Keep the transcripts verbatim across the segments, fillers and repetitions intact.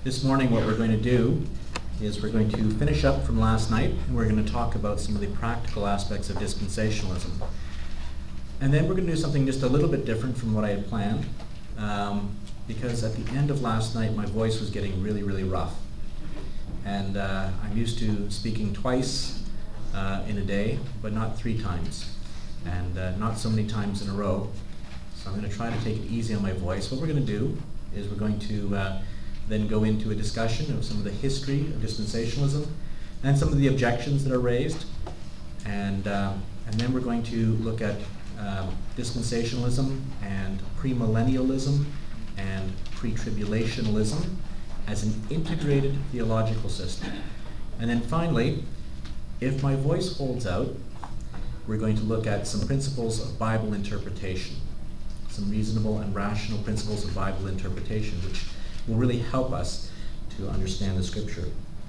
This morning what we're going to do is we're going to finish up from last night, and we're going to talk about some of the practical aspects of dispensationalism. And then we're going to do something just a little bit different from what I had planned, um, because at the end of last night my voice was getting really, really rough. And uh, I'm used to speaking twice uh, in a day, but not three times, and uh, not so many times in a row. So I'm going to try to take it easy on my voice. What we're going to do is we're going to uh, then go into a discussion of some of the history of dispensationalism and some of the objections that are raised. And, um, and then we're going to look at um, dispensationalism and premillennialism and pre-tribulationalism as an integrated theological system. And then finally, if my voice holds out, we're going to look at some principles of Bible interpretation, some reasonable and rational principles of Bible interpretation, which will really help us to understand the Scripture.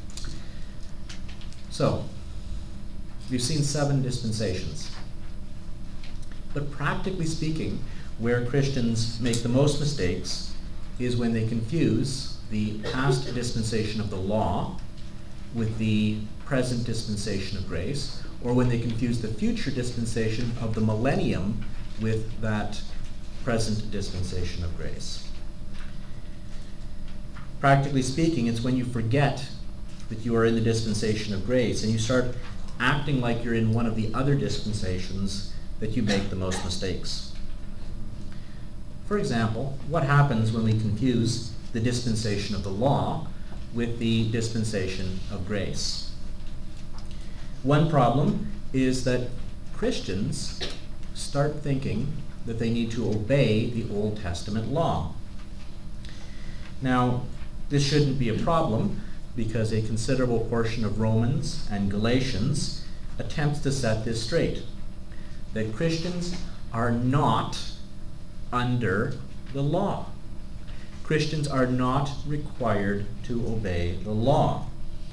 So, we've seen seven dispensations. But practically speaking, where Christians make the most mistakes is when they confuse the past dispensation of the law with the present dispensation of grace, or when they confuse the future dispensation of the millennium with that present dispensation of grace. Practically speaking, it's when you forget that you are in the dispensation of grace and you start acting like you're in one of the other dispensations that you make the most mistakes. For example, what happens when we confuse the dispensation of the law with the dispensation of grace? One problem is that Christians start thinking that they need to obey the Old Testament law. Now, this shouldn't be a problem because a considerable portion of Romans and Galatians attempts to set this straight, that Christians are not under the law. Christians are not required to obey the law.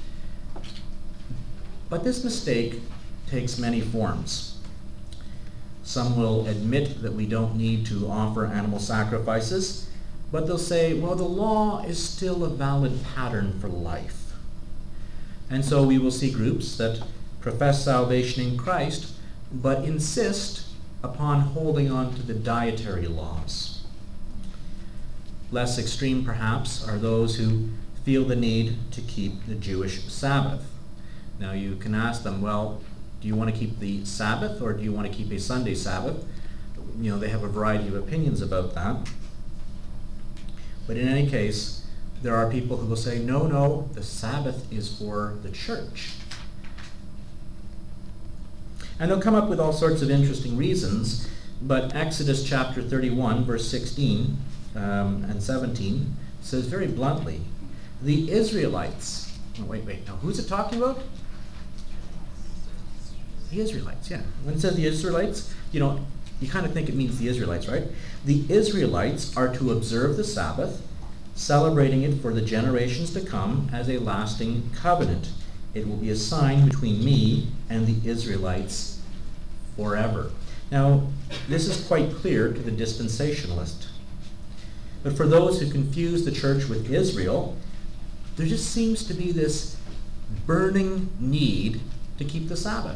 But this mistake takes many forms. Some will admit that we don't need to offer animal sacrifices, but they'll say, well, the law is still a valid pattern for life. And so we will see groups that profess salvation in Christ, but insist upon holding on to the dietary laws. Less extreme, perhaps, are those who feel the need to keep the Jewish Sabbath. Now you can ask them, well, do you want to keep the Sabbath or do you want to keep a Sunday Sabbath? You know, they have a variety of opinions about that. But in any case, there are people who will say, no, no, the Sabbath is for the church. And they'll come up with all sorts of interesting reasons, but Exodus chapter thirty-one, verse sixteen um, and seventeen says very bluntly, the Israelites, oh, wait, wait, now who's it talking about? The Israelites, yeah. When it says the Israelites, you know, you kind of think it means the Israelites, right? The Israelites are to observe the Sabbath, celebrating it for the generations to come as a lasting covenant. It will be a sign between me and the Israelites forever. Now, this is quite clear to the dispensationalist. But for those who confuse the church with Israel, there just seems to be this burning need to keep the Sabbath.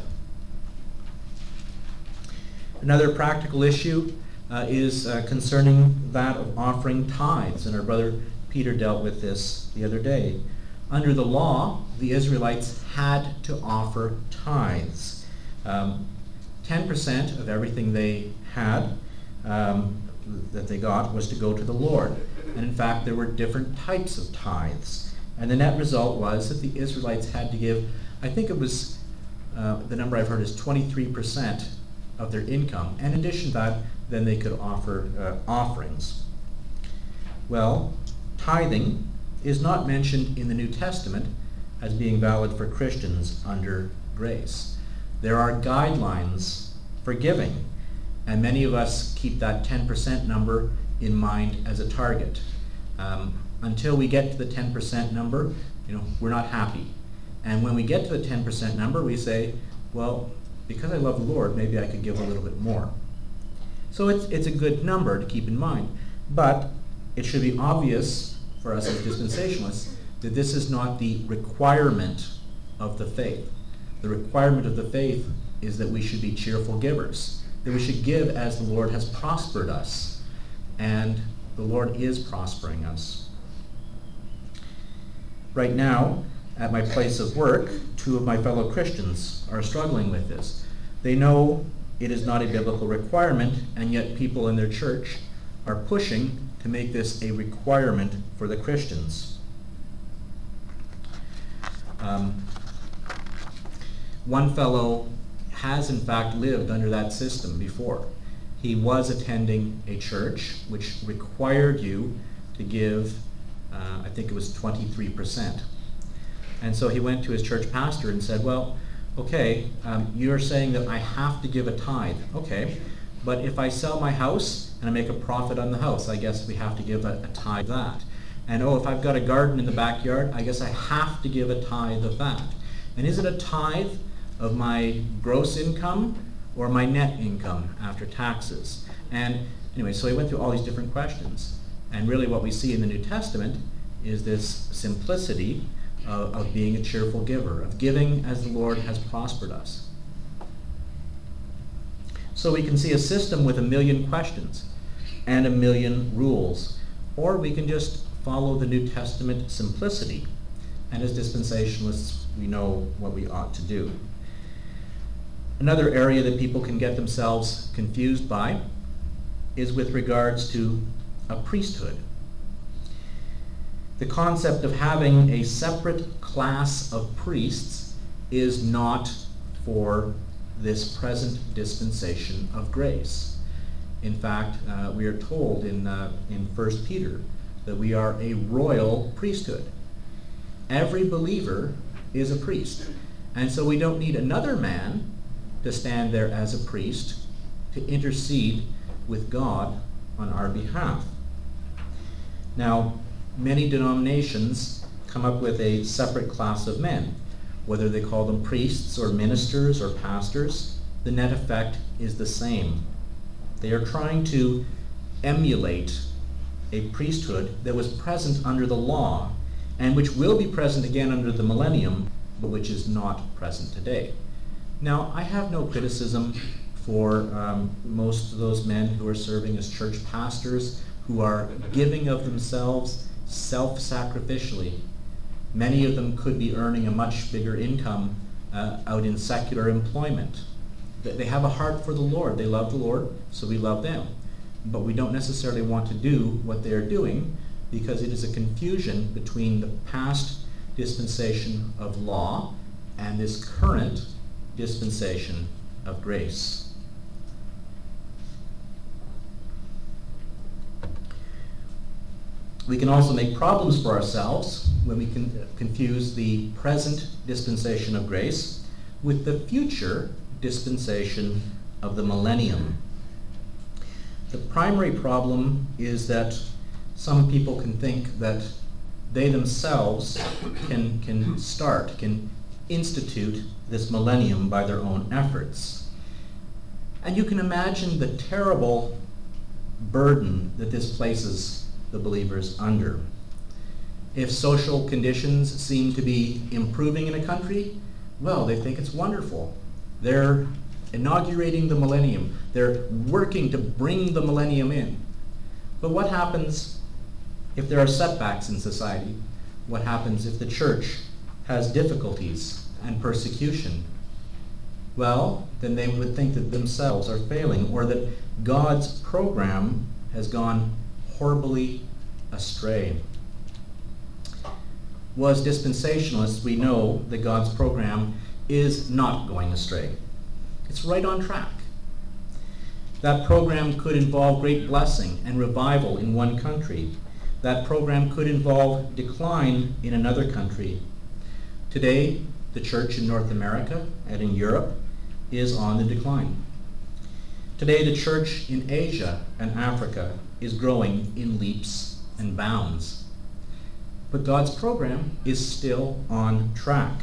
Another practical issue uh, is uh, concerning that of offering tithes, and our brother Peter dealt with this the other day. Under the law, the Israelites had to offer tithes. Um, ten percent of everything they had, um, that they got, was to go to the Lord. And in fact, there were different types of tithes. And the net result was that the Israelites had to give, I think it was, uh, the number I've heard is twenty-three percent of their income. And in addition to that, then they could offer uh, offerings. Well, tithing is not mentioned in the New Testament as being valid for Christians under grace. There are guidelines for giving, and many of us keep that ten percent number in mind as a target. Um, until we get to the ten percent number, you know, we're not happy. And when we get to the ten percent number, we say, well, because I love the Lord, maybe I could give a little bit more. So it's, it's a good number to keep in mind. But it should be obvious for us as dispensationalists, that this is not the requirement of the faith. The requirement of the faith is that we should be cheerful givers, that we should give as the Lord has prospered us, and the Lord is prospering us. Right now, at my place of work, two of my fellow Christians are struggling with this. They know it is not a biblical requirement, and yet people in their church are pushing to make this a requirement for the Christians. Um, one fellow has in fact lived under that system before. He was attending a church which required you to give, uh, I think it was twenty-three percent. And so he went to his church pastor and said, well, okay, um, you're saying that I have to give a tithe. Okay, but if I sell my house and I make a profit on the house, I guess we have to give a, a tithe of that. And oh, if I've got a garden in the backyard, I guess I have to give a tithe of that. And is it a tithe of my gross income or my net income after taxes? And anyway, so he went through all these different questions. And really what we see in the New Testament is this simplicity of, of being a cheerful giver, of giving as the Lord has prospered us. So we can see a system with a million questions and a million rules, or we can just follow the New Testament simplicity. And as dispensationalists, we know what we ought to do. Another area that people can get themselves confused by is with regards to a priesthood. The concept of having a separate class of priests is not for this present dispensation of grace. In fact, uh, we are told in, uh, in First Peter that we are a royal priesthood. Every believer is a priest. And so we don't need another man to stand there as a priest to intercede with God on our behalf. Now, many denominations come up with a separate class of men, whether they call them priests or ministers or pastors. The net effect is the same. They are trying to emulate a priesthood that was present under the law and which will be present again under the millennium, but which is not present today. Now, I have no criticism for um, most of those men who are serving as church pastors, who are giving of themselves self-sacrificially. Many of them could be earning a much bigger income uh, out in secular employment. They have a heart for the Lord. They love the Lord, so we love them. But we don't necessarily want to do what they are doing because it is a confusion between the past dispensation of law and this current dispensation of grace. We can also make problems for ourselves when we can confuse the present dispensation of grace with the future dispensation of the millennium. The primary problem is that some people can think that they themselves can, can start, can institute this millennium by their own efforts. And you can imagine the terrible burden that this places the believers under. If social conditions seem to be improving in a country, well, they think it's wonderful. They're inaugurating the millennium. They're working to bring the millennium in. But what happens if there are setbacks in society? What happens if the church has difficulties and persecution? Well, then they would think that themselves are failing, or that God's program has gone horribly astray. Well, as dispensationalists, we know that God's program is not going astray. It's right on track. That program could involve great blessing and revival in one country. That program could involve decline in another country. Today, the church in North America and in Europe is on the decline. Today, the church in Asia and Africa is growing in leaps and bounds. But God's program is still on track.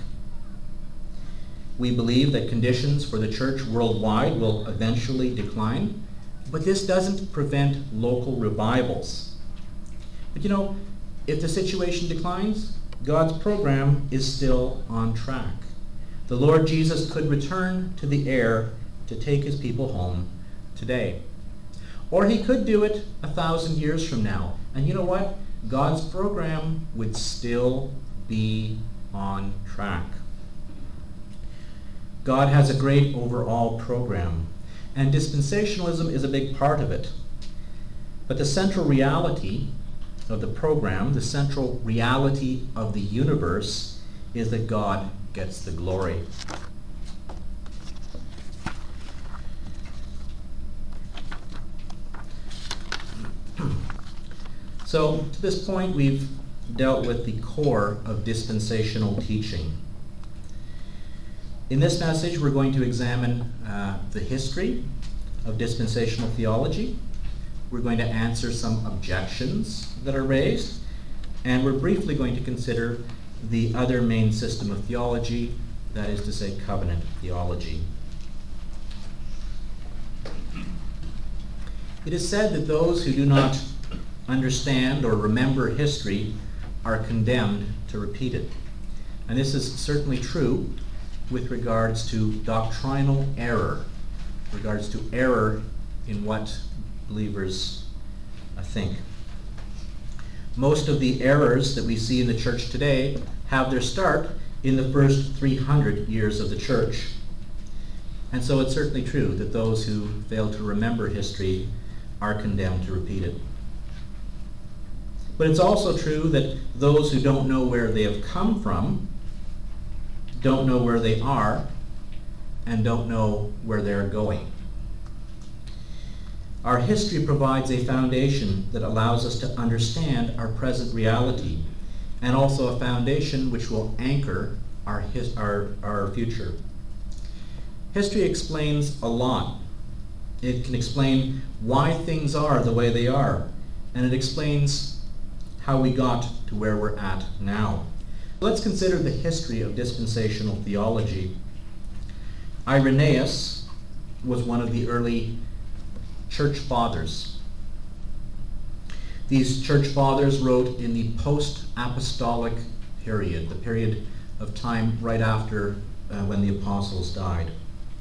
We believe that conditions for the church worldwide will eventually decline, but this doesn't prevent local revivals. But you know, If the situation declines, God's program is still on track. The Lord Jesus could return to the air to take his people home today. Or he could do it a thousand years from now. And you know what? God's program would still be on track. God has a great overall program, and dispensationalism is a big part of it. But the central reality of the program, the central reality of the universe, is that God gets the glory. So, to this point, we've dealt with the core of dispensational teaching. In this message, we're going to examine uh, the history of dispensational theology. We're going to answer some objections that are raised, and we're briefly going to consider the other main system of theology, that is to say, covenant theology. It is said that those who do not understand or remember history are condemned to repeat it. And this is certainly true with regards to doctrinal error, regards to error in what believers uh, think. Most of the errors that we see in the church today have their start in the first three hundred years of the church. And so it's certainly true that those who fail to remember history are condemned to repeat it. But it's also true that those who don't know where they have come from, don't know where they are, and don't know where they're going. Our history provides a foundation that allows us to understand our present reality, and also a foundation which will anchor our, his, our, our future. History explains a lot. It can explain why things are the way they are, and it explains how we got to where we're at now. Let's consider the history of dispensational theology. Irenaeus was one of the early church fathers. These church fathers wrote in the post-apostolic period, the period of time right after uh, when the apostles died.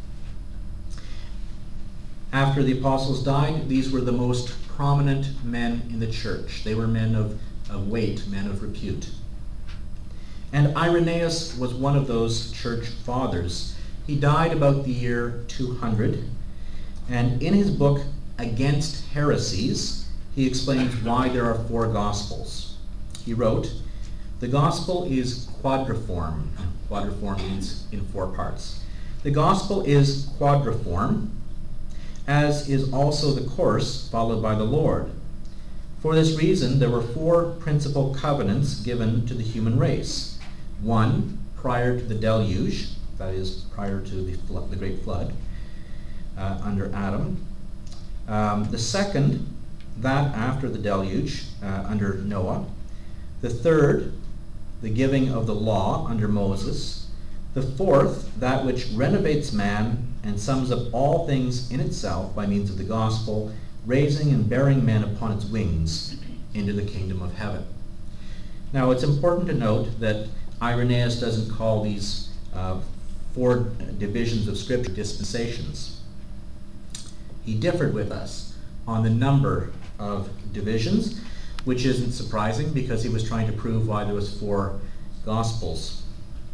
After the apostles died, these were the most prominent men in the church. They were men of, of weight, men of repute. And Irenaeus was one of those church fathers. He died about the year two hundred, and in his book, Against Heresies, he explains why there are four Gospels. He wrote, "The Gospel is quadriform." Quadriform means in four parts. "The Gospel is quadriform, as is also the course followed by the Lord. For this reason, there were four principal covenants given to the human race. One, prior to the deluge, that is, prior to the, flood, the great flood, uh, under Adam. Um, the second, that after the deluge, uh, under Noah. The third, the giving of the law under Moses. The fourth, that which renovates man and sums up all things in itself by means of the gospel, raising and bearing men upon its wings into the kingdom of heaven." Now, it's important to note that Irenaeus doesn't call these uh, four divisions of Scripture dispensations. He differed with us on the number of divisions, which isn't surprising because he was trying to prove why there was four Gospels.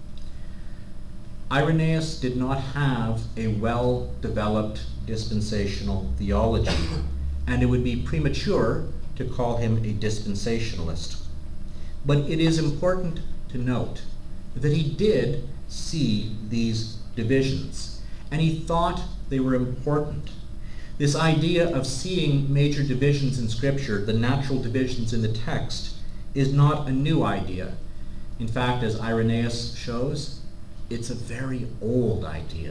Irenaeus did not have a well-developed dispensational theology, and it would be premature to call him a dispensationalist. But it is important to note that he did see these divisions, and he thought they were important. This idea of seeing major divisions in Scripture, the natural divisions in the text, is not a new idea. In fact, as Irenaeus shows, it's a very old idea.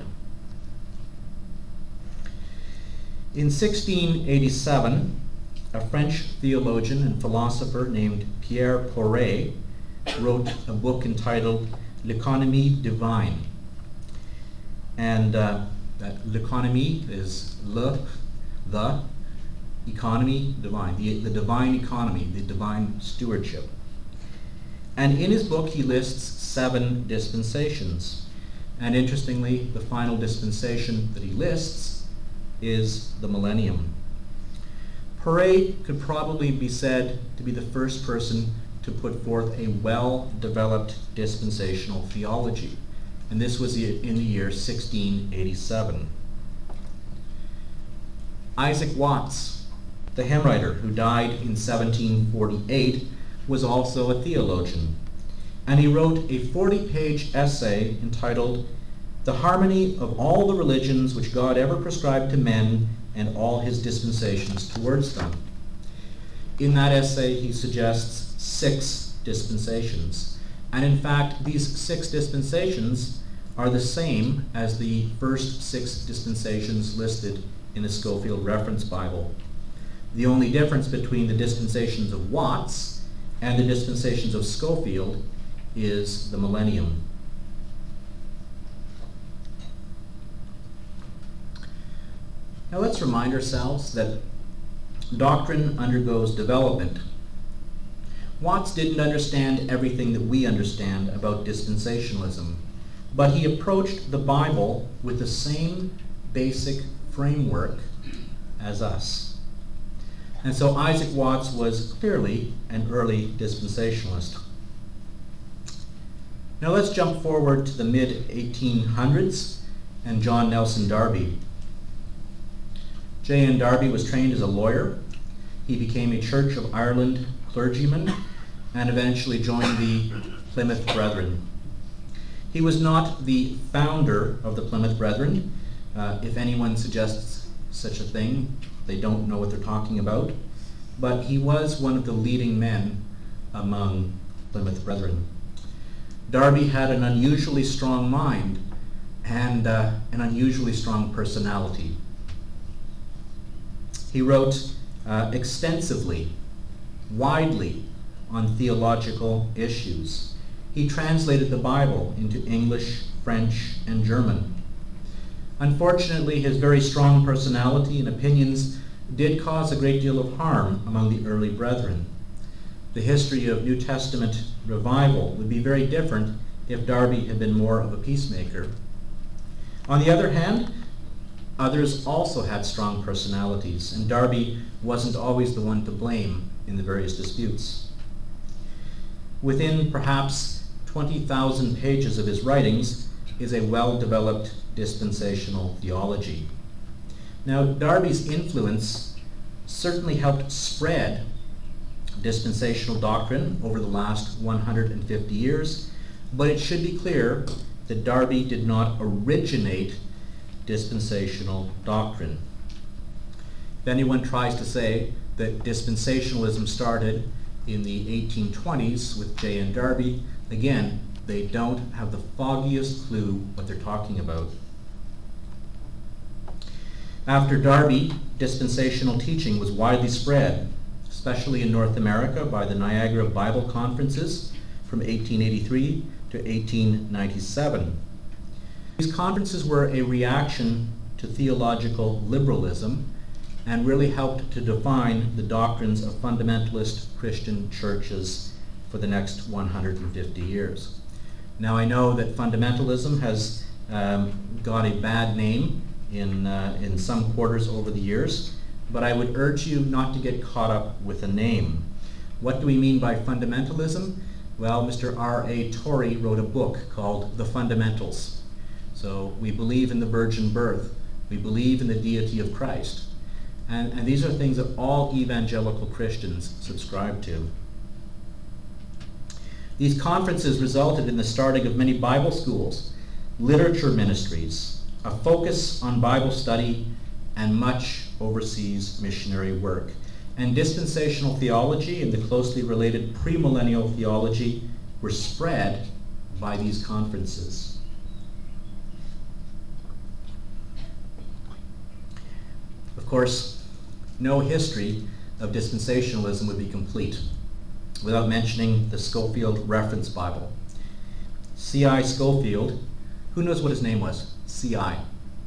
In sixteen eighty-seven, a French theologian and philosopher named Pierre Poré wrote a book entitled L'Économie divine. And uh, l'économie is le, the, economy, divine, the, the divine economy, the divine stewardship. And in his book, he lists seven dispensations. And interestingly, the final dispensation that he lists is the millennium. Poré could probably be said to be the first person to put forth a well-developed dispensational theology. And this was in the year sixteen eighty-seven. Isaac Watts, the hymn writer who died in seventeen forty-eight, was also a theologian. And he wrote a forty-page essay entitled "The Harmony of All the Religions Which God Ever Prescribed to Men and All His Dispensations Towards Them." In that essay, he suggests six dispensations. And in fact, these six dispensations are the same as the first six dispensations listed in the Scofield Reference Bible. The only difference between the dispensations of Watts and the dispensations of Scofield is the millennium. Now let's remind ourselves that doctrine undergoes development. Watts didn't understand everything that we understand about dispensationalism, but he approached the Bible with the same basic framework as us. And so Isaac Watts was clearly an early dispensationalist. Now let's jump forward to the mid eighteen hundreds and John Nelson Darby. J N Darby was trained as a lawyer. He became a Church of Ireland clergyman and eventually joined the Plymouth Brethren. He was not the founder of the Plymouth Brethren. Uh, if anyone suggests such a thing, they don't know what they're talking about. But he was one of the leading men among Plymouth Brethren. Darby had an unusually strong mind and uh, an unusually strong personality. He wrote uh, extensively, widely, on theological issues. He translated the Bible into English, French, and German. Unfortunately, his very strong personality and opinions did cause a great deal of harm among the early brethren. The history of New Testament revival would be very different if Darby had been more of a peacemaker. On the other hand, others also had strong personalities, and Darby wasn't always the one to blame in the various disputes. Within perhaps twenty thousand pages of his writings is a well-developed dispensational theology. Now, Darby's influence certainly helped spread dispensational doctrine over the last one hundred fifty years, but it should be clear that Darby did not originate dispensational doctrine. If anyone tries to say that dispensationalism started in the eighteen twenties with J N Darby, again, they don't have the foggiest clue what they're talking about. After Darby, dispensational teaching was widely spread, especially in North America by the Niagara Bible Conferences from eighteen eighty-three to eighteen ninety-seven. These conferences were a reaction to theological liberalism and really helped to define the doctrines of fundamentalist Christian churches for the next one hundred fifty years. Now, I know that fundamentalism has um, got a bad name in, uh, in some quarters over the years, but I would urge you not to get caught up with a name. What do we mean by fundamentalism? Well, Mister R A Torrey wrote a book called The Fundamentals. So we believe in the virgin birth. We believe in the deity of Christ. And, and these are things that all evangelical Christians subscribe to. These conferences resulted in the starting of many Bible schools, literature ministries, a focus on Bible study, and much overseas missionary work. And dispensational theology and the closely related premillennial theology were spread by these conferences. Of course, no history of dispensationalism would be complete without mentioning the Scofield Reference Bible. C I Scofield, who knows what his name was? C I.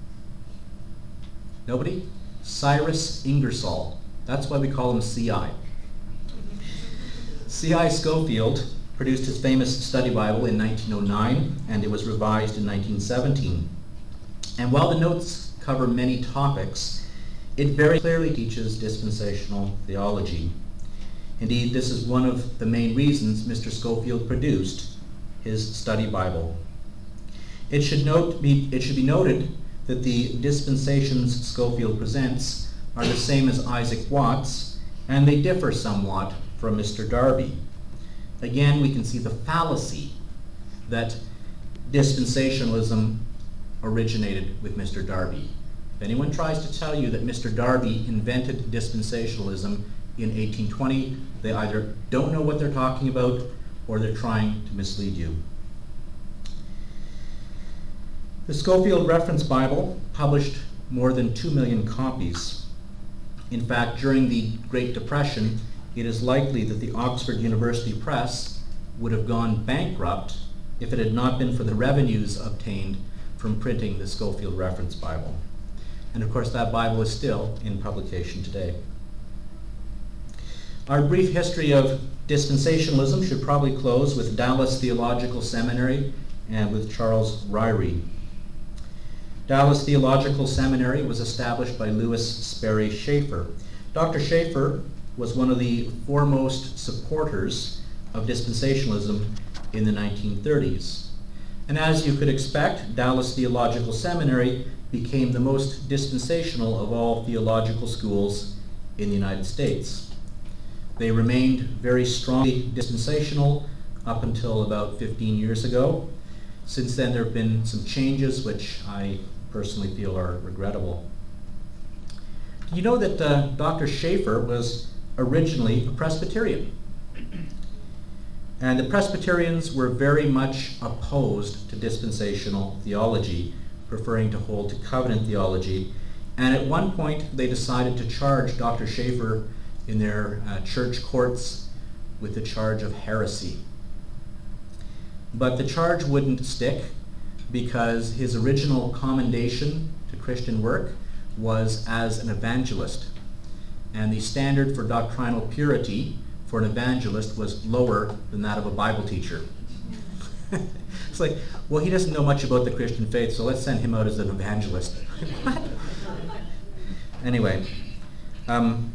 Nobody? Cyrus Ingersoll. That's why we call him C I. C I Scofield produced his famous study Bible in nineteen oh nine, and it was revised in nineteen seventeen. And while the notes cover many topics, it very clearly teaches dispensational theology. Indeed, this is one of the main reasons Mister Scofield produced his study Bible. It should, note, be, it should be noted that the dispensations Scofield presents are the same as Isaac Watts, and they differ somewhat from Mister Darby. Again, we can see the fallacy that dispensationalism originated with Mister Darby. If anyone tries to tell you that Mister Darby invented dispensationalism in eighteen twenty, they either don't know what they're talking about or they're trying to mislead you. The Scofield Reference Bible published more than two million copies. In fact, during the Great Depression, it is likely that the Oxford University Press would have gone bankrupt if it had not been for the revenues obtained from printing the Scofield Reference Bible. And of course, that Bible is still in publication today. Our brief history of dispensationalism should probably close with Dallas Theological Seminary and with Charles Ryrie. Dallas Theological Seminary was established by Lewis Sperry Chafer. Doctor Chafer was one of the foremost supporters of dispensationalism in the nineteen thirties. And as you could expect, Dallas Theological Seminary became the most dispensational of all theological schools in the United States. They remained very strongly dispensational up until about fifteen years ago. Since then, there have been some changes which I personally feel are regrettable. Do you know that uh, Doctor Chafer was originally a Presbyterian? And the Presbyterians were very much opposed to dispensational theology, preferring to hold to covenant theology. And at one point, they decided to charge Doctor Chafer in their uh, church courts with the charge of heresy. But the charge wouldn't stick because his original commendation to Christian work was as an evangelist. And the standard for doctrinal purity for an evangelist was lower than that of a Bible teacher. It's like, well, he doesn't know much about the Christian faith, so let's send him out as an evangelist. What? Anyway, um,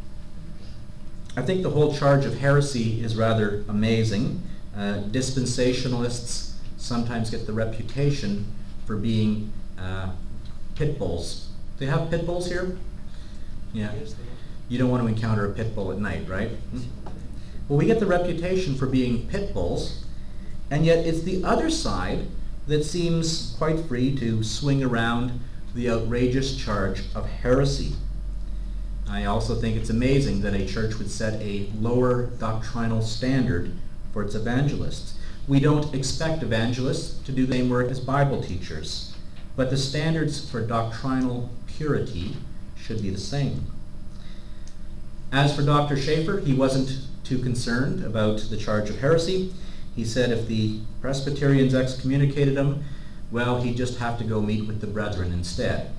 I think the whole charge of heresy is rather amazing. Uh, dispensationalists sometimes get the reputation for being uh, pit bulls. Do they have pit bulls here? Yeah. You don't want to encounter a pit bull at night, right? Well, we get the reputation for being pit bulls, and yet it's the other side that seems quite free to swing around the outrageous charge of heresy. I also think it's amazing that a church would set a lower doctrinal standard for its evangelists. We don't expect evangelists to do the same work as Bible teachers, but the standards for doctrinal purity should be the same. As for Doctor Chafer, he wasn't too concerned about the charge of heresy. He said if the Presbyterians excommunicated him, well, he'd just have to go meet with the brethren instead.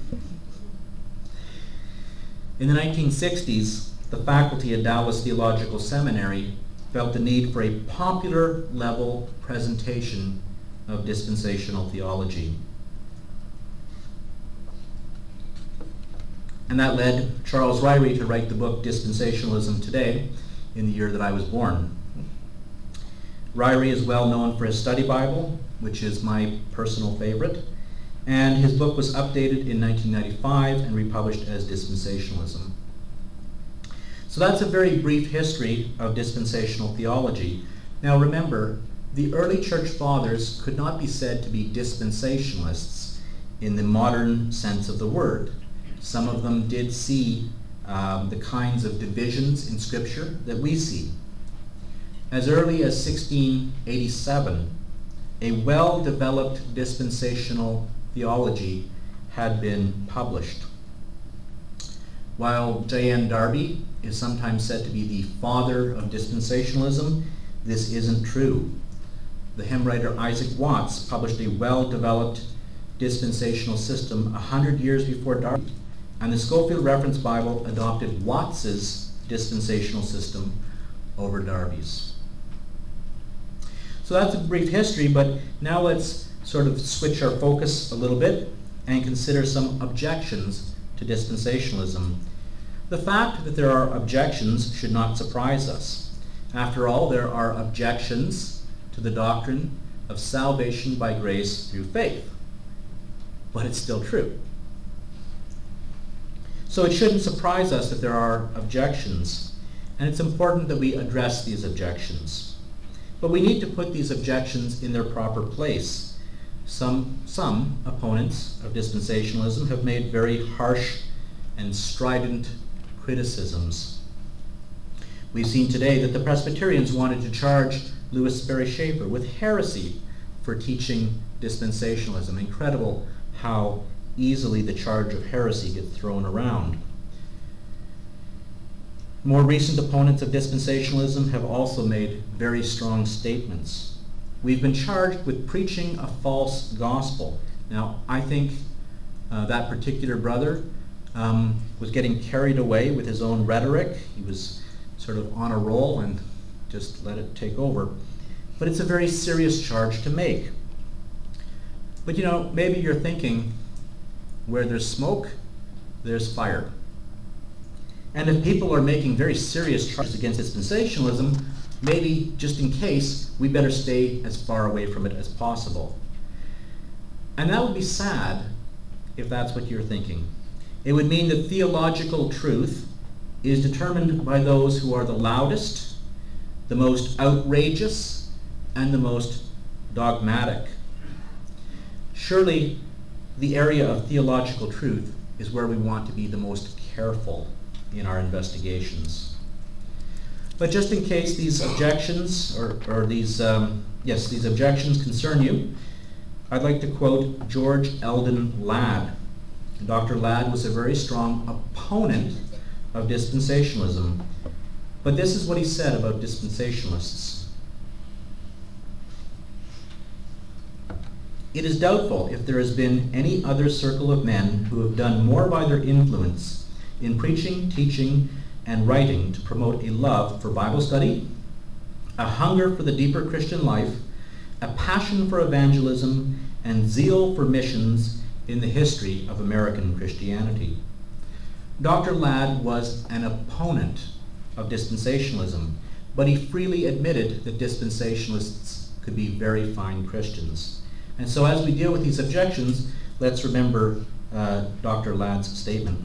In the nineteen sixties, the faculty at Dallas Theological Seminary felt the need for a popular level presentation of dispensational theology. And that led Charles Ryrie to write the book Dispensationalism Today in the year that I was born. Ryrie is well known for his study Bible, which is my personal favorite, and his book was updated in nineteen ninety-five and republished as Dispensationalism. So that's a very brief history of dispensational theology. Now remember, the early church fathers could not be said to be dispensationalists in the modern sense of the word. Some of them did see um, the kinds of divisions in Scripture that we see. As early as sixteen eighty-seven, a well-developed dispensational theology had been published. While J N Darby is sometimes said to be the father of dispensationalism, this isn't true. The hymn writer Isaac Watts published a well-developed dispensational system a hundred years before Darby, and the Scofield Reference Bible adopted Watts's dispensational system over Darby's. So that's a brief history, but now let's sort of switch our focus a little bit and consider some objections to dispensationalism. The fact that there are objections should not surprise us. After all, there are objections to the doctrine of salvation by grace through faith, but it's still true. So it shouldn't surprise us that there are objections, and it's important that we address these objections. But we need to put these objections in their proper place. Some, some opponents of dispensationalism have made very harsh and strident criticisms. We've seen today that the Presbyterians wanted to charge Lewis Sperry Chafer with heresy for teaching dispensationalism. Incredible how easily the charge of heresy gets thrown around. More recent opponents of dispensationalism have also made very strong statements. We've been charged with preaching a false gospel. Now, I think uh, that particular brother um, was getting carried away with his own rhetoric. He was sort of on a roll and just let it take over. But it's a very serious charge to make. But you know, maybe you're thinking, where there's smoke, there's fire. And if people are making very serious charges against dispensationalism, maybe just in case, we better stay as far away from it as possible. And that would be sad if that's what you're thinking. It would mean that theological truth is determined by those who are the loudest, the most outrageous, and the most dogmatic. Surely, the area of theological truth is where we want to be the most careful in our investigations. But just in case these objections, or, or these, um, yes, these objections concern you, I'd like to quote George Eldon Ladd. Doctor Ladd was a very strong opponent of dispensationalism, but this is what he said about dispensationalists. It is doubtful if there has been any other circle of men who have done more by their influence in preaching, teaching, and writing to promote a love for Bible study, a hunger for the deeper Christian life, a passion for evangelism, and zeal for missions in the history of American Christianity. Doctor Ladd was an opponent of dispensationalism, but he freely admitted that dispensationalists could be very fine Christians. And so as we deal with these objections, let's remember uh, Doctor Ladd's statement.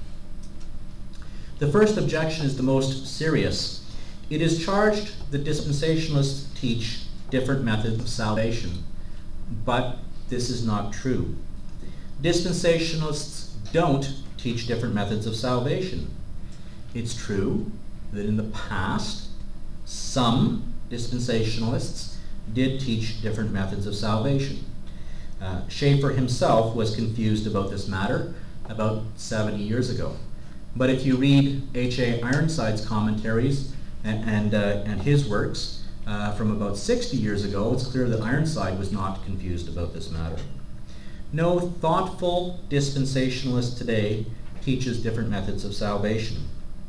The first objection is the most serious. It is charged that dispensationalists teach different methods of salvation, but this is not true. Dispensationalists don't teach different methods of salvation. It's true that in the past, some dispensationalists did teach different methods of salvation. Uh, Chafer himself was confused about this matter about seventy years ago. But if you read H A Ironside's commentaries and, and, uh, and his works uh, from about sixty years ago, it's clear that Ironside was not confused about this matter. No thoughtful dispensationalist today teaches different methods of salvation.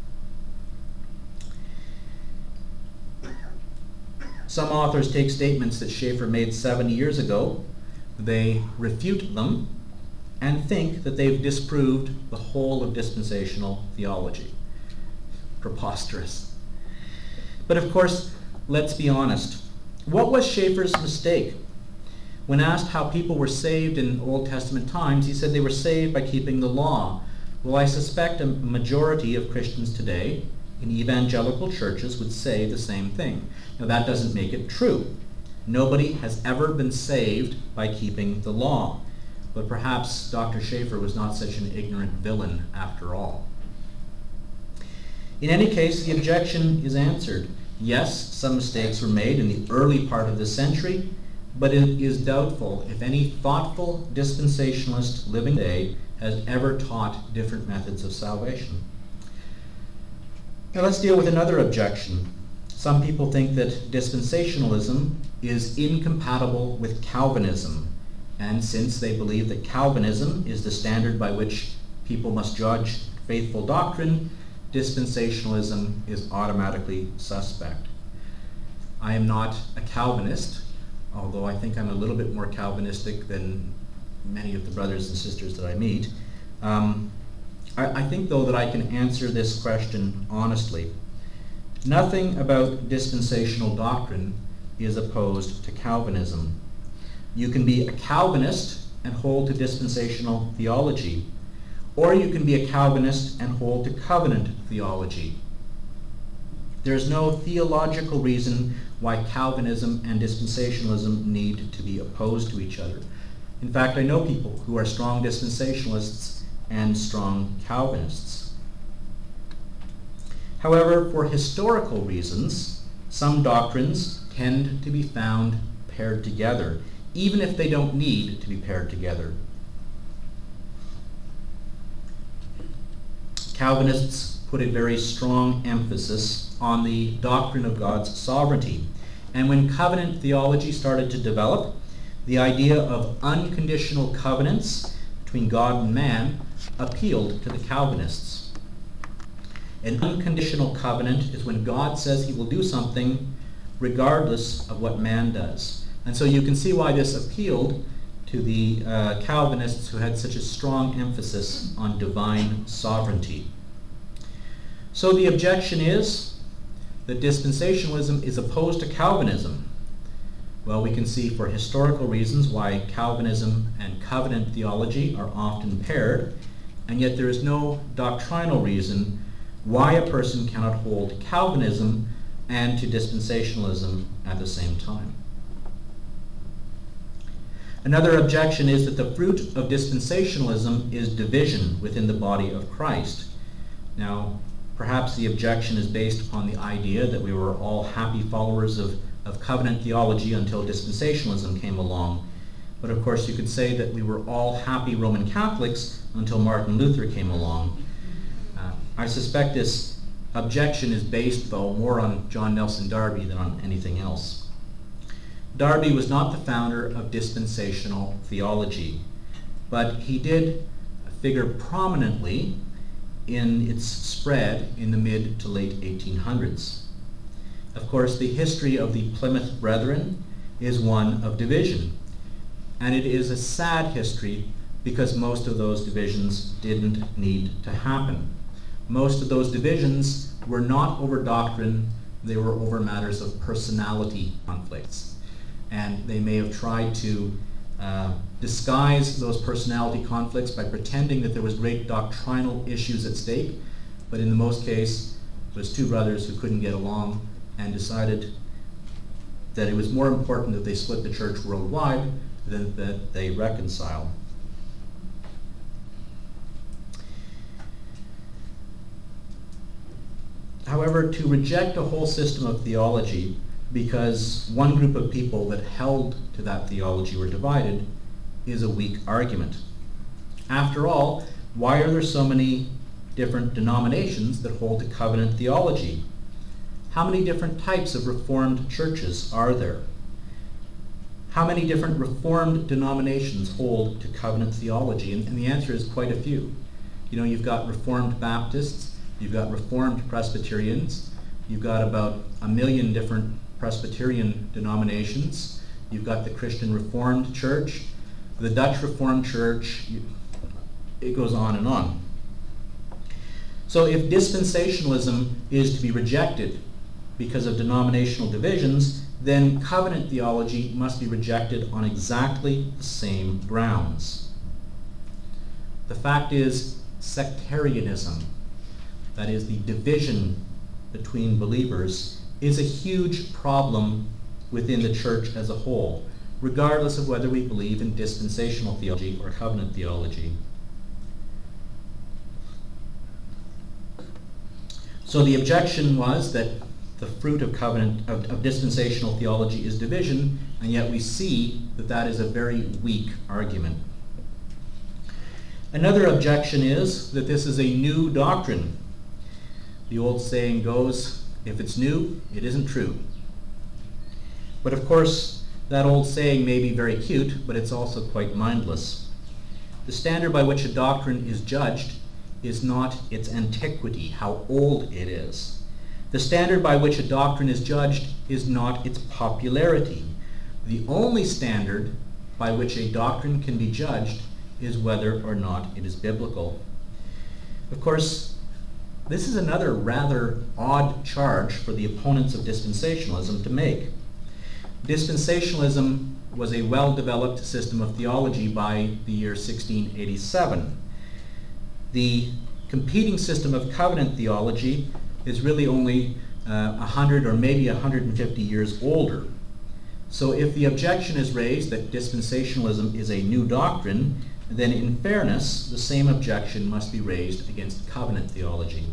Some authors take statements that Chafer made seventy years ago, they refute them, and think that they've disproved the whole of dispensational theology. Preposterous. But of course, let's be honest. What was Chafer's mistake? When asked how people were saved in Old Testament times, he said they were saved by keeping the law. Well, I suspect a majority of Christians today in evangelical churches would say the same thing. Now, that doesn't make it true. Nobody has ever been saved by keeping the law. But perhaps Doctor Chafer was not such an ignorant villain after all. In any case, the objection is answered. Yes, some mistakes were made in the early part of the century, but it is doubtful if any thoughtful dispensationalist living today has ever taught different methods of salvation. Now let's deal with another objection. Some people think that dispensationalism is incompatible with Calvinism. And since they believe that Calvinism is the standard by which people must judge faithful doctrine, dispensationalism is automatically suspect. I am not a Calvinist, although I think I'm a little bit more Calvinistic than many of the brothers and sisters that I meet. Um, I, I think, though, that I can answer this question honestly. Nothing about dispensational doctrine is opposed to Calvinism. You can be a Calvinist and hold to dispensational theology, or you can be a Calvinist and hold to covenant theology. There's no theological reason why Calvinism and dispensationalism need to be opposed to each other. In fact, I know people who are strong dispensationalists and strong Calvinists. However, for historical reasons, some doctrines tend to be found paired together, even if they don't need to be paired together. Calvinists put a very strong emphasis on the doctrine of God's sovereignty. And when covenant theology started to develop, the idea of unconditional covenants between God and man appealed to the Calvinists. An unconditional covenant is when God says he will do something regardless of what man does. And so you can see why this appealed to the uh, Calvinists who had such a strong emphasis on divine sovereignty. So the objection is that dispensationalism is opposed to Calvinism. Well, we can see for historical reasons why Calvinism and covenant theology are often paired, and yet there is no doctrinal reason why a person cannot hold to Calvinism and to dispensationalism at the same time. Another objection is that the fruit of dispensationalism is division within the body of Christ. Now, perhaps the objection is based upon the idea that we were all happy followers of, of covenant theology until dispensationalism came along. But of course you could say that we were all happy Roman Catholics until Martin Luther came along. Uh, I suspect this objection is based, though, more on John Nelson Darby than on anything else. Darby was not the founder of dispensational theology, but he did figure prominently in its spread in the mid to late eighteen hundreds. Of course, the history of the Plymouth Brethren is one of division, and it is a sad history because most of those divisions didn't need to happen. Most of those divisions were not over doctrine, they were over matters of personality conflicts. And they may have tried to uh, disguise those personality conflicts by pretending that there was great doctrinal issues at stake, but in the most case, it was two brothers who couldn't get along and decided that it was more important that they split the church worldwide than that they reconcile. However, to reject a whole system of theology because one group of people that held to that theology were divided is a weak argument. After all, why are there so many different denominations that hold to covenant theology? How many different types of Reformed churches are there? How many different Reformed denominations hold to covenant theology? And, and the answer is quite a few. You know, you've got Reformed Baptists, you've got Reformed Presbyterians, you've got about a million different Presbyterian denominations, you've got the Christian Reformed Church, the Dutch Reformed Church, it goes on and on. So if dispensationalism is to be rejected because of denominational divisions, then covenant theology must be rejected on exactly the same grounds. The fact is, sectarianism, that is the division between believers, is a huge problem within the church as a whole, regardless of whether we believe in dispensational theology or covenant theology. So the objection was that the fruit of covenant of, of dispensational theology is division, and yet we see that that is a very weak argument. Another objection is that this is a new doctrine. The old saying goes, if it's new, it isn't true. But of course, that old saying may be very cute, but it's also quite mindless. The standard by which a doctrine is judged is not its antiquity, how old it is. The standard by which a doctrine is judged is not its popularity. The only standard by which a doctrine can be judged is whether or not it is biblical. Of course, this is another rather odd charge for the opponents of dispensationalism to make. Dispensationalism was a well-developed system of theology by the year sixteen eighty-seven. The competing system of covenant theology is really only uh, one hundred or maybe one hundred fifty years older. So if the objection is raised that dispensationalism is a new doctrine, then in fairness, the same objection must be raised against covenant theology.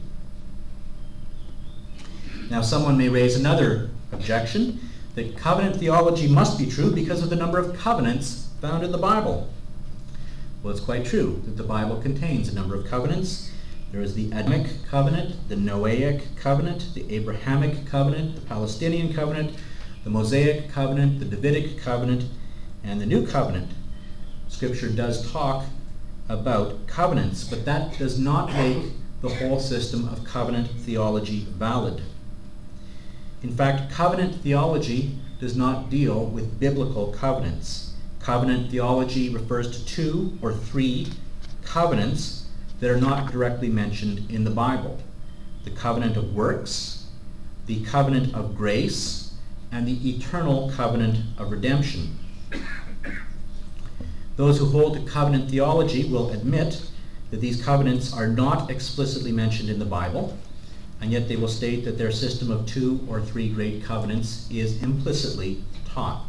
Now, someone may raise another objection, that covenant theology must be true because of the number of covenants found in the Bible. Well, it's quite true that the Bible contains a number of covenants. There is the Adamic covenant, the Noahic covenant, the Abrahamic covenant, the Palestinian covenant, the Mosaic covenant, the Davidic covenant, and the New Covenant. Scripture does talk about covenants, but that does not make the whole system of covenant theology valid. In fact, covenant theology does not deal with biblical covenants. Covenant theology refers to two or three covenants that are not directly mentioned in the Bible: the covenant of works, the covenant of grace, and the eternal covenant of redemption. Those who hold to covenant theology will admit that these covenants are not explicitly mentioned in the Bible, and yet they will state that their system of two or three great covenants is implicitly taught.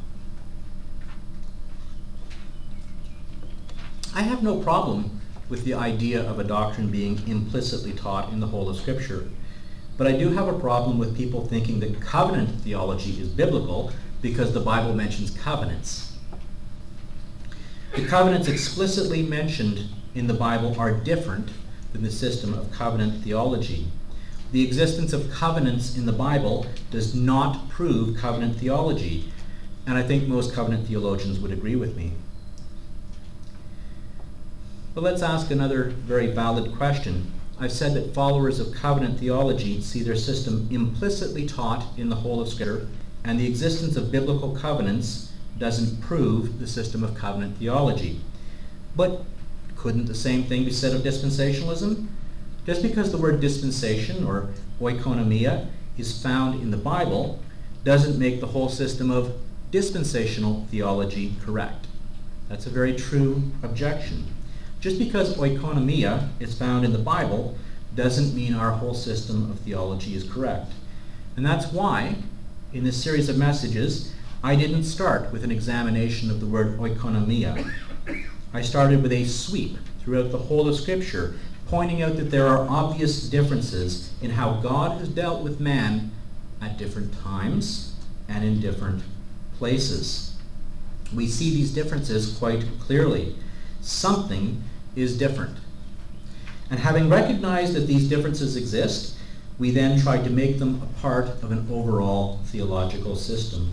I have no problem with the idea of a doctrine being implicitly taught in the whole of Scripture, but I do have a problem with people thinking that covenant theology is biblical because the Bible mentions covenants. The covenants explicitly mentioned in the Bible are different than the system of covenant theology. The existence of covenants in the Bible does not prove covenant theology, and I think most covenant theologians would agree with me. But let's ask another very valid question. I've said that followers of covenant theology see their system implicitly taught in the whole of Scripture, and the existence of biblical covenants doesn't prove the system of covenant theology. But couldn't the same thing be said of dispensationalism? Just because the word dispensation or oikonomia is found in the Bible doesn't make the whole system of dispensational theology correct. That's a very true objection. Just because oikonomia is found in the Bible doesn't mean our whole system of theology is correct. And that's why, in this series of messages, I didn't start with an examination of the word oikonomia. I started with a sweep throughout the whole of Scripture, pointing out that there are obvious differences in how God has dealt with man at different times and in different places. We see these differences quite clearly. Something is different. And having recognized that these differences exist, we then try to make them a part of an overall theological system.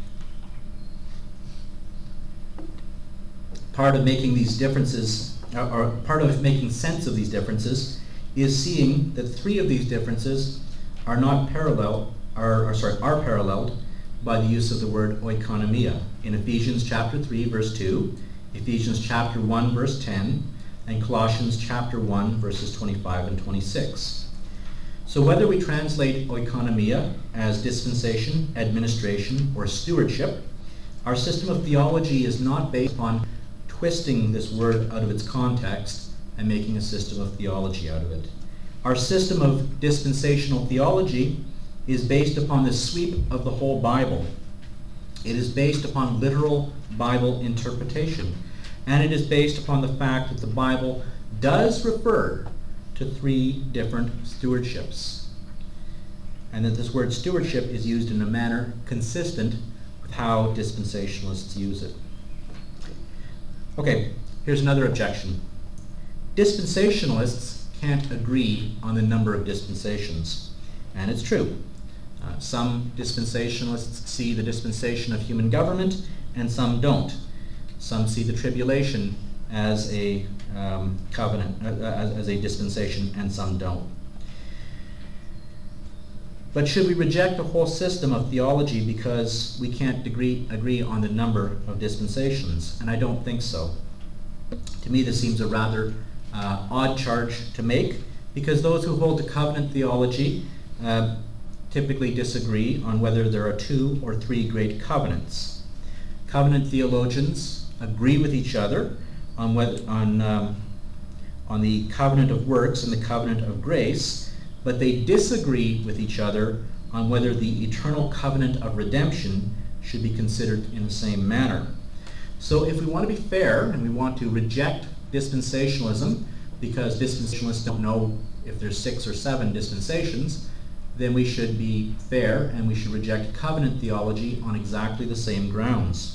Part of making these differences, or part of making sense of these differences, is seeing that three of these differences are not parallel, are, are sorry, are paralleled by the use of the word oikonomia in Ephesians chapter three, verse two, Ephesians chapter one, verse ten, and Colossians chapter one, verses twenty-five and twenty-six. So whether we translate oikonomia as dispensation, administration, or stewardship, our system of theology is not based upon twisting this word out of its context and making a system of theology out of it. Our system of dispensational theology is based upon the sweep of the whole Bible. It is based upon literal Bible interpretation, and it is based upon the fact that the Bible does refer to three different stewardships, and that this word stewardship is used in a manner consistent with how dispensationalists use it. Okay, here's another objection. Dispensationalists can't agree on the number of dispensations, and it's true. Uh, some dispensationalists see the dispensation of human government, and some don't. Some see the tribulation as a um, covenant, uh, as, as a dispensation, and some don't. But should we reject the whole system of theology because we can't agree, agree on the number of dispensations? And I don't think so. To me, this seems a rather uh, odd charge to make, because those who hold to covenant theology uh, typically disagree on whether there are two or three great covenants. Covenant theologians agree with each other on whether on um, on the covenant of works and the covenant of grace, but they disagree with each other on whether the eternal covenant of redemption should be considered in the same manner. So if we want to be fair and we want to reject dispensationalism, because dispensationalists don't know if there's six or seven dispensations, then we should be fair and we should reject covenant theology on exactly the same grounds.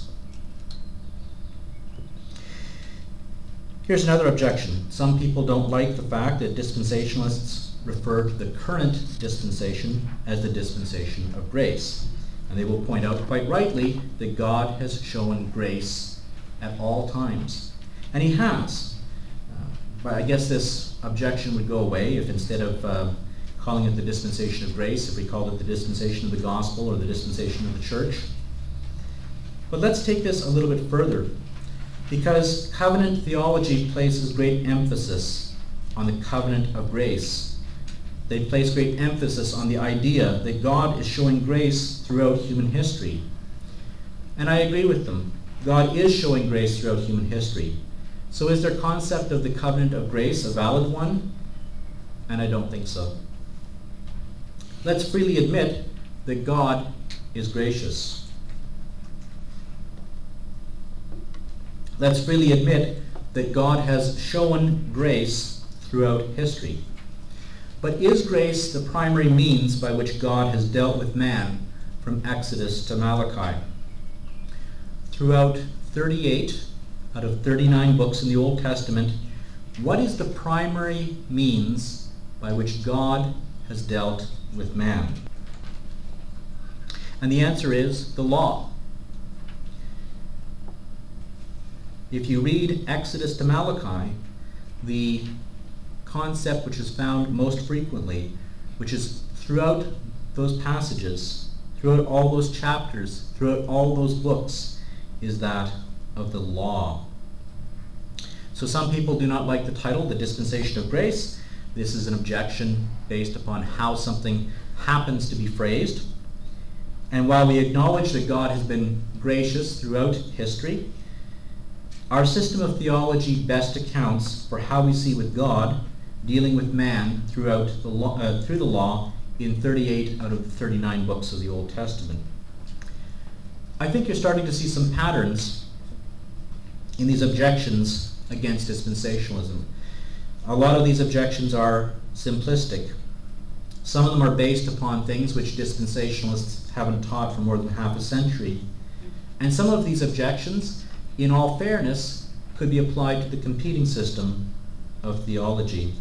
Here's another objection. Some people don't like the fact that dispensationalists refer to the current dispensation as the dispensation of grace. And they will point out quite rightly that God has shown grace at all times. And he has. Uh, but I guess this objection would go away if instead of uh, calling it the dispensation of grace, if we called it the dispensation of the gospel or the dispensation of the church. But let's take this a little bit further, because covenant theology places great emphasis on the covenant of grace. They place great emphasis on the idea that God is showing grace throughout human history. And I agree with them. God is showing grace throughout human history. So is their concept of the covenant of grace a valid one? And I don't think so. Let's freely admit that God is gracious. Let's freely admit that God has shown grace throughout history. But is grace the primary means by which God has dealt with man from Exodus to Malachi? Throughout thirty-eight out of thirty-nine books in the Old Testament, what is the primary means by which God has dealt with man? And the answer is the law. If you read Exodus to Malachi, the concept which is found most frequently, which is throughout those passages, throughout all those chapters, throughout all those books, is that of the law. So some people do not like the title, the dispensation of grace. This is an objection based upon how something happens to be phrased. And while we acknowledge that God has been gracious throughout history, our system of theology best accounts for how we see with God dealing with man throughout the law, uh, through the law in thirty-eight out of the thirty-nine books of the Old Testament. I think you're starting to see some patterns in these objections against dispensationalism. A lot of these objections are simplistic. Some of them are based upon things which dispensationalists haven't taught for more than half a century. And some of these objections, in all fairness, could be applied to the competing system of theology.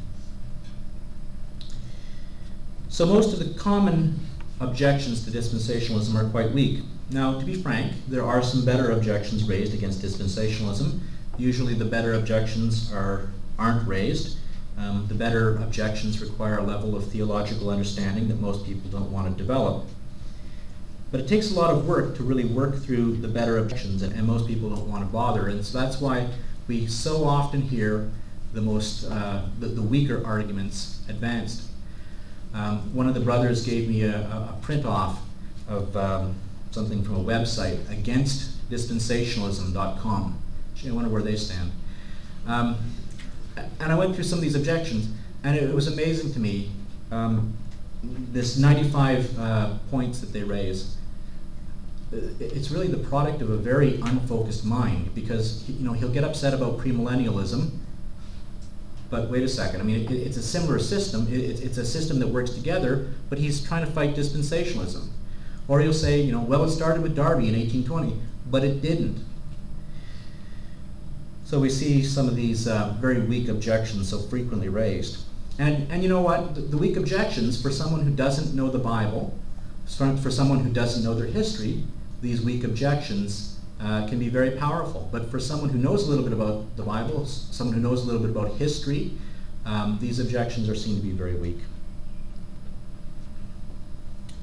So most of the common objections to dispensationalism are quite weak. Now, to be frank, there are some better objections raised against dispensationalism. Usually the better objections are, aren't raised. Um, the better objections require a level of theological understanding that most people don't want to develop. But it takes a lot of work to really work through the better objections, and, and most people don't want to bother. And so that's why we so often hear the most, uh, the, the weaker arguments advanced. Um, one of the brothers gave me a, a, a print-off of um, something from a website, against dispensationalism dot com. I wonder where they stand. Um, and I went through some of these objections, and it, it was amazing to me, um, this ninety-five uh, points that they raise. It's really the product of a very unfocused mind, because you know he'll get upset about premillennialism, but wait a second, I mean it, it's a similar system, it, it's a system that works together, but he's trying to fight dispensationalism. Or he'll say, you know, well, it started with Darby in eighteen twenty, but it didn't. So we see some of these uh, very weak objections so frequently raised. And, and you know what, the, the weak objections, for someone who doesn't know the Bible, for someone who doesn't know their history, these weak objections uh, can be very powerful. But for someone who knows a little bit about the Bible, someone who knows a little bit about history, um, these objections are seen to be very weak.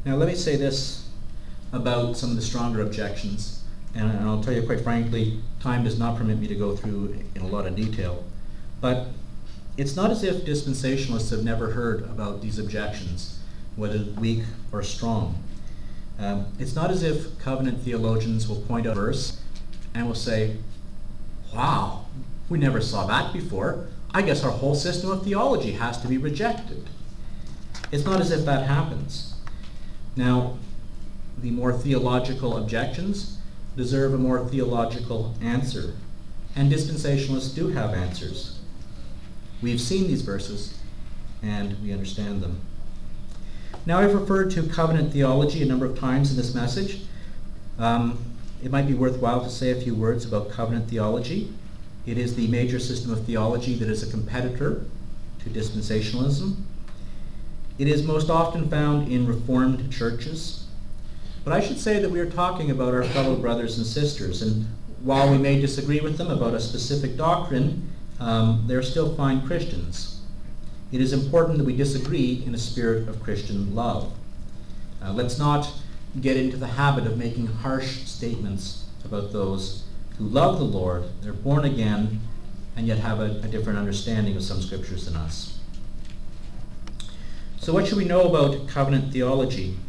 Now let me say this about some of the stronger objections, and I'll tell you quite frankly, time does not permit me to go through in a lot of detail, but it's not as if dispensationalists have never heard about these objections, whether weak or strong. Um, it's not as if covenant theologians will point out a verse and will say, wow, we never saw that before. I guess our whole system of theology has to be rejected. It's not as if that happens. Now, the more theological objections deserve a more theological answer, and dispensationalists do have answers. We've seen these verses, and we understand them. Now, I've referred to covenant theology a number of times in this message. Um, it might be worthwhile to say a few words about covenant theology. It is the major system of theology that is a competitor to dispensationalism. It is most often found in Reformed churches. But I should say that we are talking about our fellow brothers and sisters, and while we may disagree with them about a specific doctrine, um, they're still fine Christians. It is important that we disagree in a spirit of Christian love. Uh, let's not get into the habit of making harsh statements about those who love the Lord, they're born again, and yet have a, a different understanding of some scriptures than us. So what should we know about covenant theology?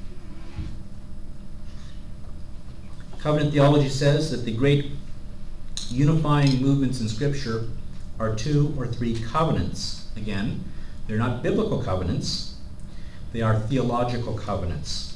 Covenant theology says that the great unifying movements in Scripture are two or three covenants. Again, they're not biblical covenants, they are theological covenants.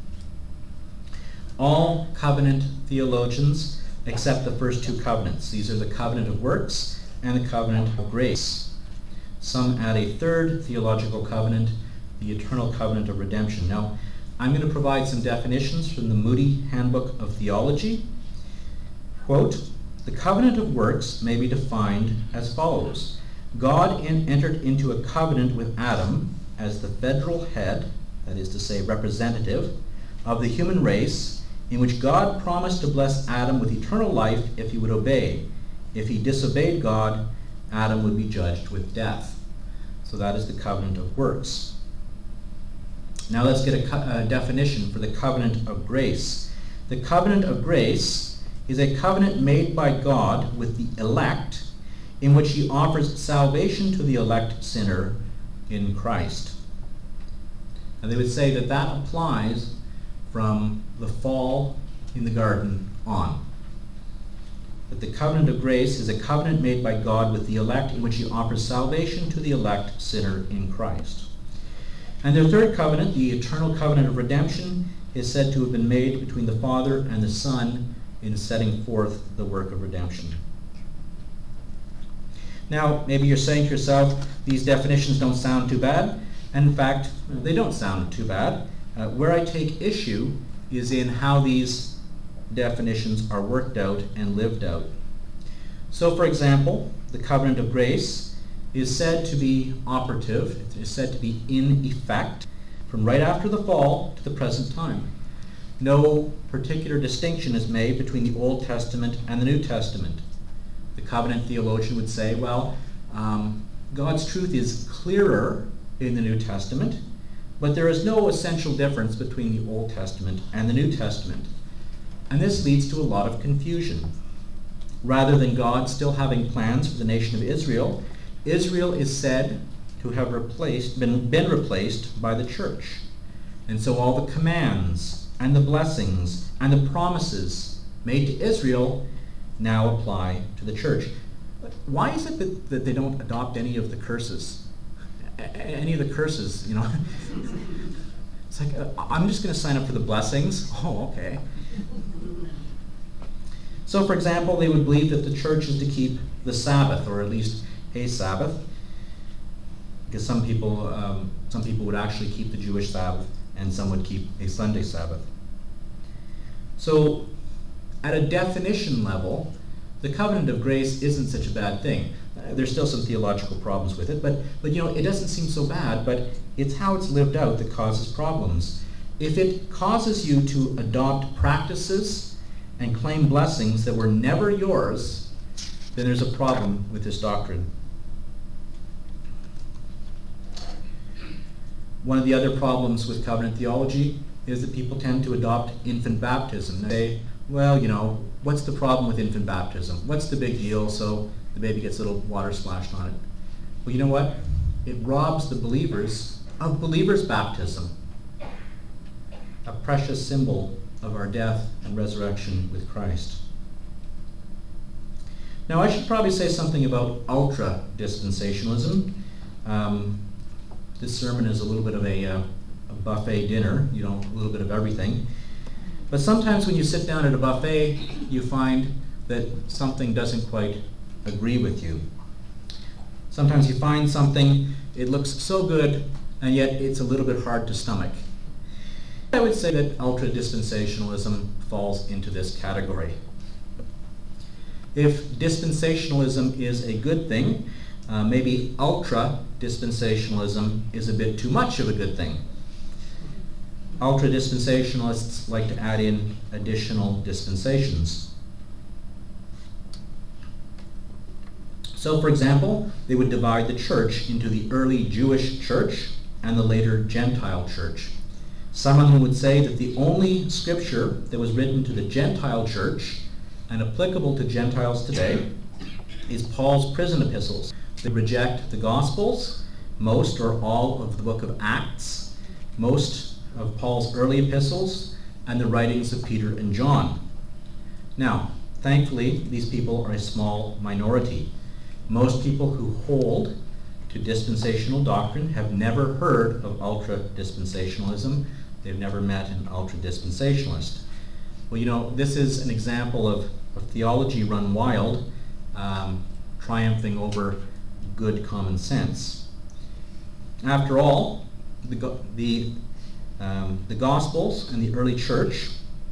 All covenant theologians accept the first two covenants. These are the covenant of works and the covenant of grace. Some add a third theological covenant, the eternal covenant of redemption. Now, I'm going to provide some definitions from the Moody Handbook of Theology. Quote, the covenant of works may be defined as follows. God in, entered into a covenant with Adam as the federal head, that is to say representative, of the human race, in which God promised to bless Adam with eternal life if he would obey. If he disobeyed God, Adam would be judged with death. So that is the covenant of works. Now let's get a, co- a definition for the covenant of grace. The covenant of grace is a covenant made by God with the elect, in which he offers salvation to the elect sinner in Christ. And they would say that that applies from the fall in the garden on. That the covenant of grace is a covenant made by God with the elect, in which he offers salvation to the elect sinner in Christ. And their third covenant, the eternal covenant of redemption, is said to have been made between the Father and the Son in setting forth the work of redemption. Now, maybe you're saying to yourself, these definitions don't sound too bad. And in fact, they don't sound too bad. Uh, where I take issue is in how these definitions are worked out and lived out. So, for example, the covenant of grace is said to be operative, it is said to be in effect from right after the fall to the present time. No particular distinction is made between the Old Testament and the New Testament. The covenant theologian would say, well, um, God's truth is clearer in the New Testament, but there is no essential difference between the Old Testament and the New Testament. And this leads to a lot of confusion. Rather than God still having plans for the nation of Israel, Israel is said to have replaced, been, been replaced by the church. And so all the commands and the blessings and the promises made to Israel now apply to the church. But why is it that, that they don't adopt any of the curses? A- any of the curses, you know? It's like, uh, I'm just going to sign up for the blessings. Oh, okay. So, for example, they would believe that the church is to keep the Sabbath, or at least a Sabbath, because some people um, some people would actually keep the Jewish Sabbath, and some would keep a Sunday Sabbath. So, at a definition level, the covenant of grace isn't such a bad thing. Uh, there's still some theological problems with it, but but you know it doesn't seem so bad. But it's how it's lived out that causes problems. If it causes you to adopt practices and claim blessings that were never yours, then there's a problem with this doctrine. One of the other problems with covenant theology is that people tend to adopt infant baptism. They say, well, you know, what's the problem with infant baptism? What's the big deal? So the baby gets a little water splashed on it. Well, you know what? It robs the believers of believers' baptism, a precious symbol of our death and resurrection with Christ. Now, I should probably say something about ultra-dispensationalism. Um, this sermon is a little bit of a, uh, a buffet dinner, you know, a little bit of everything. But sometimes when you sit down at a buffet, you find that something doesn't quite agree with you. Sometimes you find something, it looks so good, and yet it's a little bit hard to stomach. I would say that ultra-dispensationalism falls into this category. If dispensationalism is a good thing, uh, maybe ultra-dispensationalism is a bit too much of a good thing. Ultra-dispensationalists like to add in additional dispensations. So, for example, they would divide the church into the early Jewish church and the later Gentile church. Some of them would say that the only scripture that was written to the Gentile church and applicable to Gentiles today is Paul's prison epistles. They reject the Gospels, most or all of the book of Acts, most of Paul's early epistles, and the writings of Peter and John. Now, thankfully, these people are a small minority. Most people who hold to dispensational doctrine have never heard of ultra-dispensationalism. They've never met an ultra-dispensationalist. Well, you know, this is an example of, of theology run wild, um, triumphing over good common sense. After all, the, the, um, the Gospels and the early church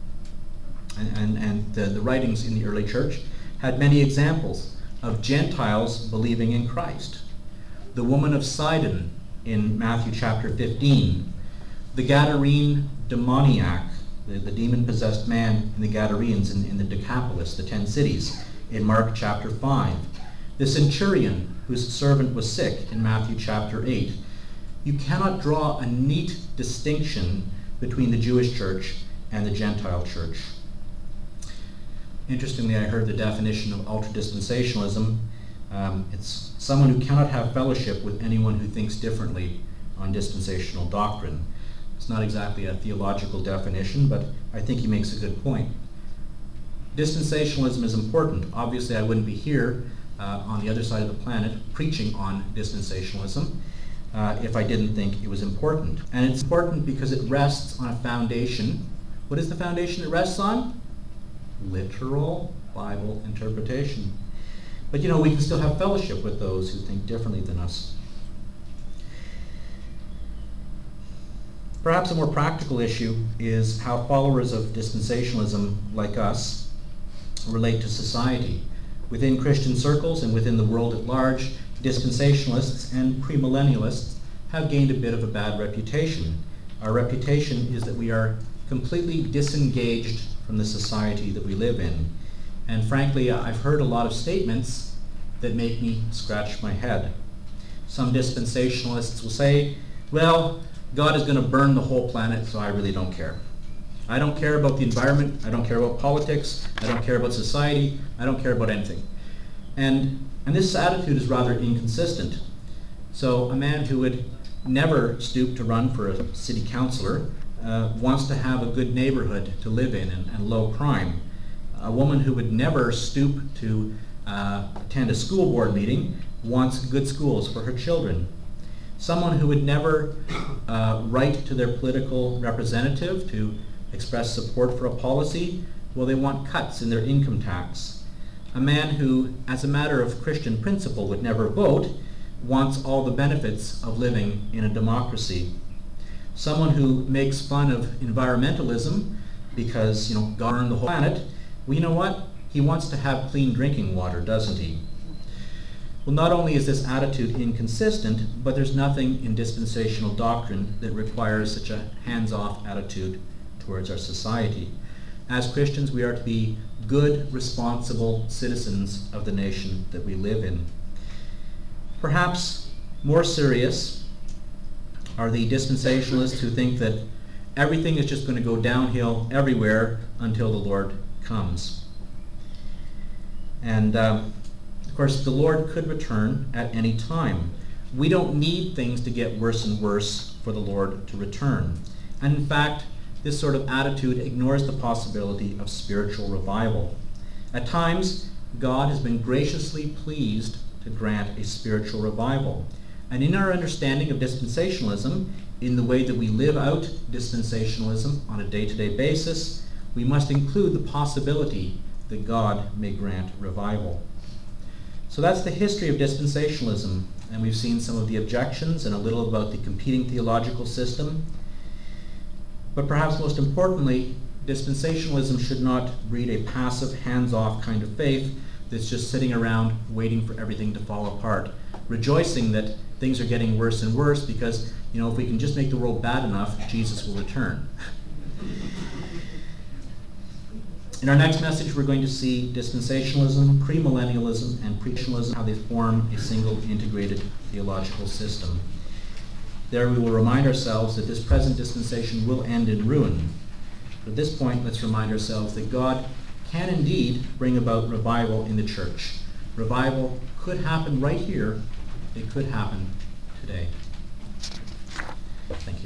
and, and, and the, the writings in the early church had many examples of Gentiles believing in Christ. The woman of Sidon in Matthew chapter fifteen, the Gadarene demoniac, the, the demon-possessed man in the Gadarenes in, in the Decapolis, the ten cities, in Mark chapter five, the centurion whose servant was sick in Matthew chapter eight. You cannot draw a neat distinction between the Jewish church and the Gentile church. Interestingly, I heard the definition of ultra-dispensationalism. Um, it's someone who cannot have fellowship with anyone who thinks differently on dispensational doctrine. It's not exactly a theological definition, but I think he makes a good point. Dispensationalism is important. Obviously, I wouldn't be here uh, on the other side of the planet preaching on dispensationalism uh, if I didn't think it was important. And it's important because it rests on a foundation. What is the foundation it rests on? Literal Bible interpretation. But you know, we can still have fellowship with those who think differently than us. Perhaps a more practical issue is how followers of dispensationalism like us relate to society. Within Christian circles and within the world at large, dispensationalists and premillennialists have gained a bit of a bad reputation. Our reputation is that we are completely disengaged from the society that we live in. And frankly, I've heard a lot of statements that make me scratch my head. Some dispensationalists will say, well, God is going to burn the whole planet, so I really don't care. I don't care about the environment, I don't care about politics, I don't care about society, I don't care about anything. And, and this attitude is rather inconsistent. So a man who would never stoop to run for a city councillor Uh, wants to have a good neighborhood to live in and, and low crime. A woman who would never stoop to uh, attend a school board meeting wants good schools for her children. Someone who would never uh, write to their political representative to express support for a policy, well, they want cuts in their income tax. A man who, as a matter of Christian principle, would never vote wants all the benefits of living in a democracy. Someone who makes fun of environmentalism because, you know, God burned the whole planet, well, you know what? He wants to have clean drinking water, doesn't he? Well, not only is this attitude inconsistent, but there's nothing in dispensational doctrine that requires such a hands-off attitude towards our society. As Christians, we are to be good, responsible citizens of the nation that we live in. Perhaps more serious are the dispensationalists who think that everything is just going to go downhill everywhere until the Lord comes. And um, of course, the Lord could return at any time. We don't need things to get worse and worse for the Lord to return. And in fact, this sort of attitude ignores the possibility of spiritual revival. At times, God has been graciously pleased to grant a spiritual revival. And in our understanding of dispensationalism, in the way that we live out dispensationalism on a day-to-day basis, we must include the possibility that God may grant revival. So that's the history of dispensationalism, and we've seen some of the objections and a little about the competing theological system. But perhaps most importantly, dispensationalism should not breed a passive, hands-off kind of faith that's just sitting around waiting for everything to fall apart, rejoicing that things are getting worse and worse because, you know, if we can just make the world bad enough, Jesus will return. In our next message, we're going to see dispensationalism, premillennialism, and preachalism, how they form a single integrated theological system. There we will remind ourselves that this present dispensation will end in ruin. But at this point, let's remind ourselves that God can indeed bring about revival in the church. Revival could happen right here. It could happen today. Thank you.